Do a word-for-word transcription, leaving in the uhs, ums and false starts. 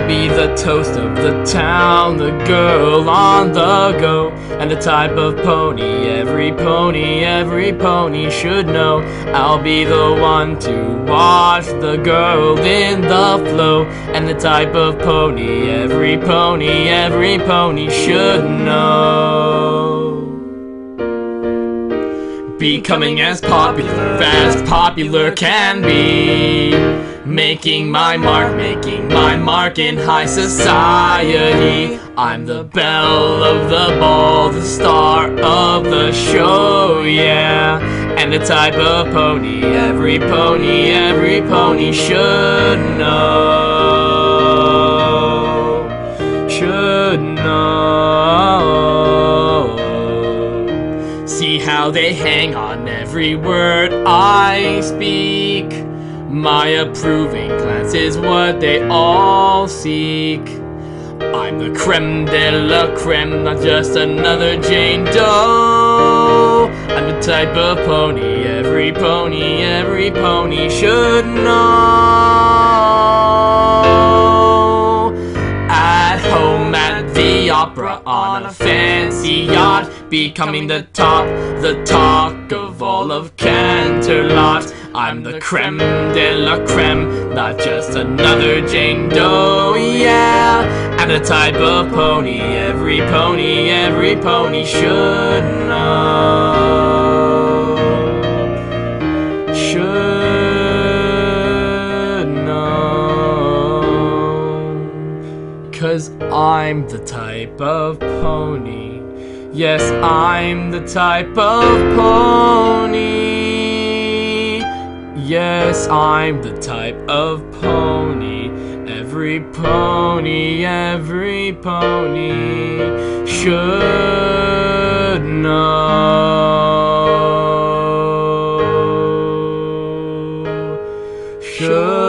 be the toast of the town, the girl on the go, and the type of pony every pony, every pony should know. I'll be the one to watch the girl in the flow, and the type of pony every pony, every pony should know. Becoming as popular as popular can be, making my mark, making my mark in high society. I'm the belle of the ball, the star of the show, yeah. And the type of pony every pony, every pony should know, should know. See how they hang on every word I speak. My approving glance is what they all seek. I'm the creme de la creme, not just another Jane Doe. I'm the type of pony every pony, every pony should know. At home at the opera, on a fancy yacht, becoming the top, the talk of all of Canterlot. I'm the creme de la creme, not just another Jane Doe, yeah. I'm the type of pony every pony, every pony should know, should know. 'Cause I'm the type of pony, yes, I'm the type of pony. Yes, I'm the type of pony, every pony, every pony should know, should